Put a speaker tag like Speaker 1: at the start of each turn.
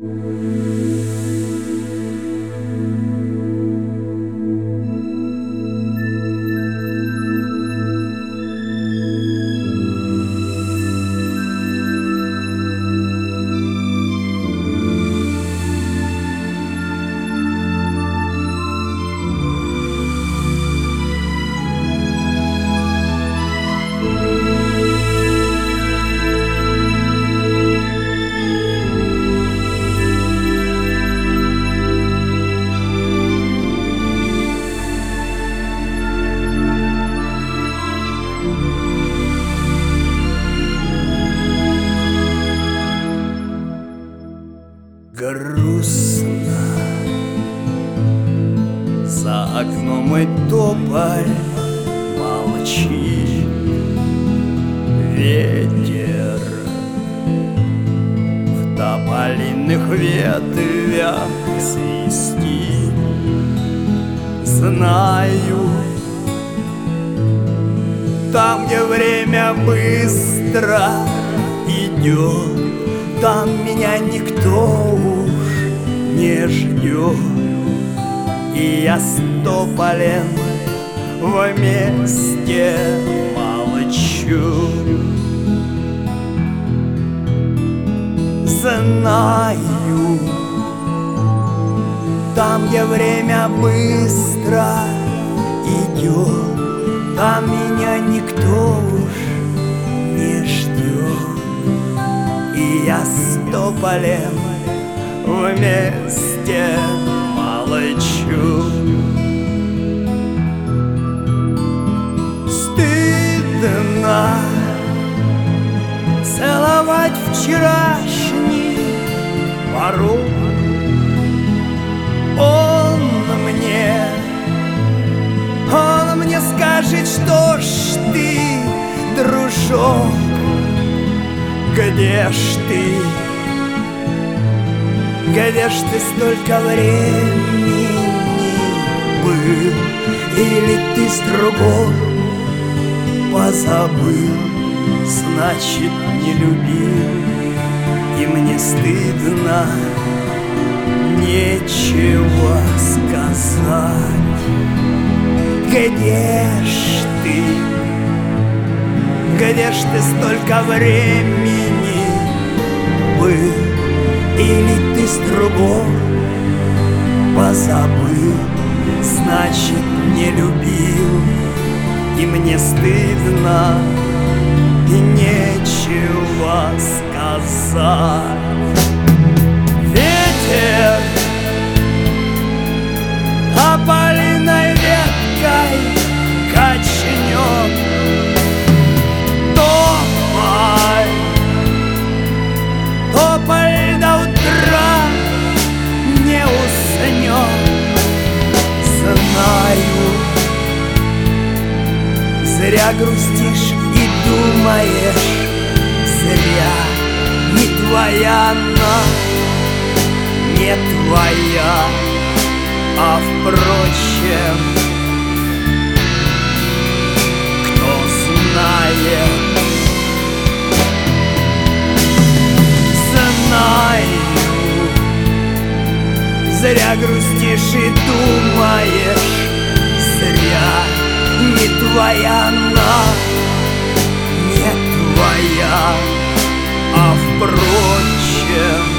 Speaker 1: Грустно, за окном и тополь молчит, ветер в тополиных ветвях свистит. Знаю, там, где время быстро идет, там меня никто уж не ждет. И я с тополем вместе молчу. Знаю, там, где время быстро идет, там меня никто уж не ждет. И я с тополем вместе молчу. Стыдно целовать вчерашний порог. Он мне скажет, что ж ты, дружок, где ж ты? Где ж ты столько времени был? Или ты с другой позабыл? Значит, не любил. И мне стыдно, нечего сказать. Где ж ты? Где ж ты столько времени был? Или ты с другой позабыл? Значит, не любил. И мне стыдно, и нечего сказать. Ветер тополиной веткой качнет. Тополь до утра не уснет. Знаю, зря грустишь и думаешь, зря. Не твоя она, не твоя. А впрочем, кто знает. Знаю, зря грустишь и думаешь, зря. Не твоя она, не твоя. А впрочем,